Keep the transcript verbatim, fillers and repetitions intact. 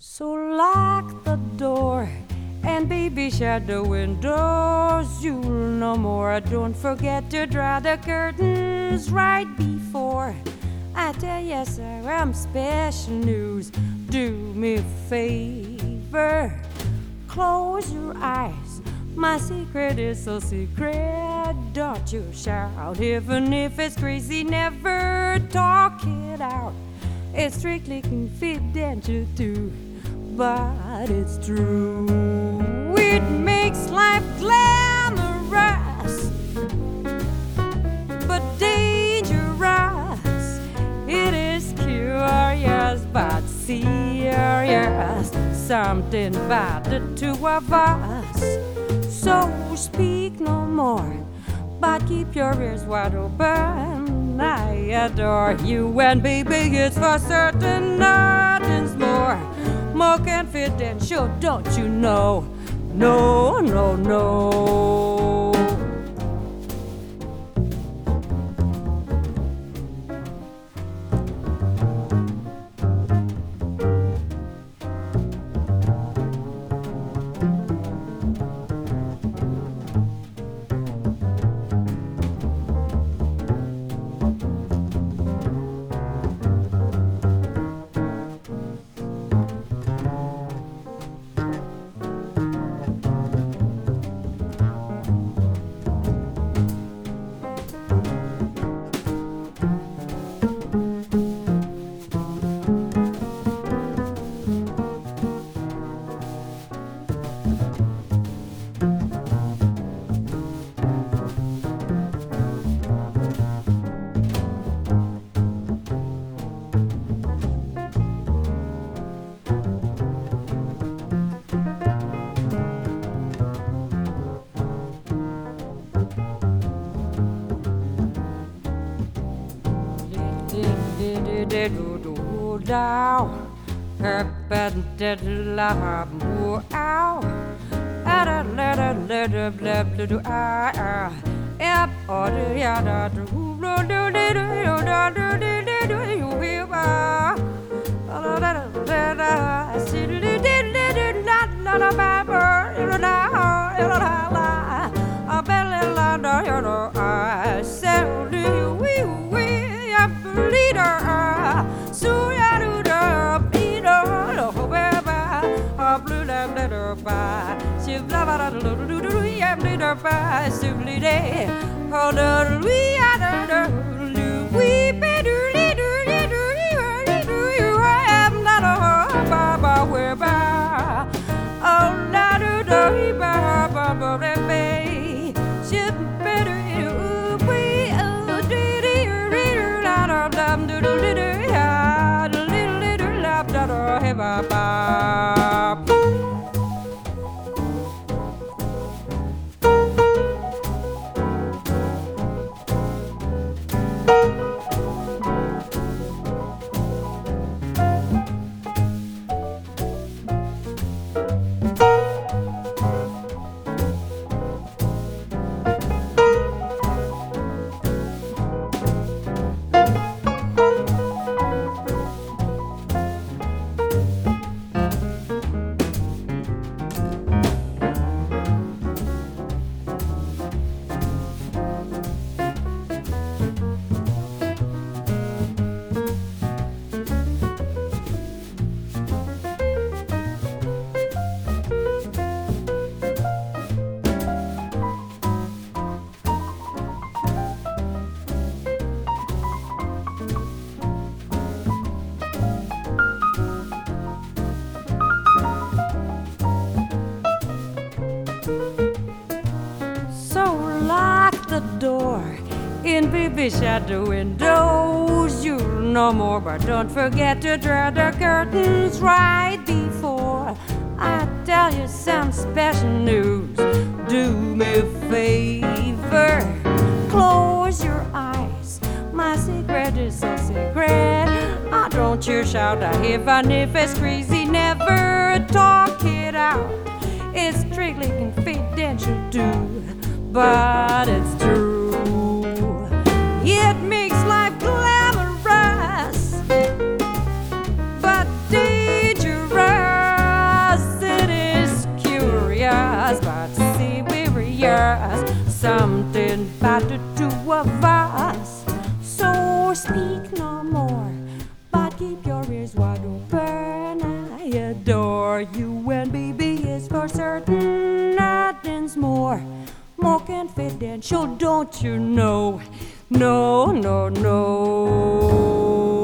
So lock the door and baby shut the windows. You'll no more. Don't forget to draw the curtains right before I tell you, sir, I'm special news. Do me a favor, close your eyes. My secret is so secret. Don't you shout, even if it's crazy. Never talk it out. It's strictly confidential too, but it's true. It makes life glamorous, but dangerous. It is curious, but serious. Something about the two of us. So speak no more, but keep your ears wide open. I adore you, and baby, it's for certain. Nothing's more, more confidential, don't you know? No, no, no. Down, up and dead love, ow, at a letter, letter, blah, blah, blah, ah, yep, or the other, do, do, do, do, do, do, do, do, you will, ah, la, la, la, la, see, do, do, do, do, la, la, la, la, la, la, la, la, a belly, la, la, you know, I said, do you, we, we, I'm the leader, so blue lamb letter by she blabba do do do yam leader by simply day oh the we are the we be do do do do do you am not a baba where ba oh la do do ba ba ba be ship better you we oh do do do la la dum do do do ya do little little lap da do he ba ba. In baby shut the windows, you'll no more, but don't forget to draw the curtains right before I tell you some special news. Do me a favor, close your eyes. My secret is so secret. Oh, don't you shout out, even if it's crazy. Never talk it out. It's strictly confidential too, but it's true. It makes life glamorous, but dangerous. not the two of us. So speak no more, but keep your ears wide open. I adore you, and baby is for certain. Nothing's more, more confidential, don't you know? No, no, no.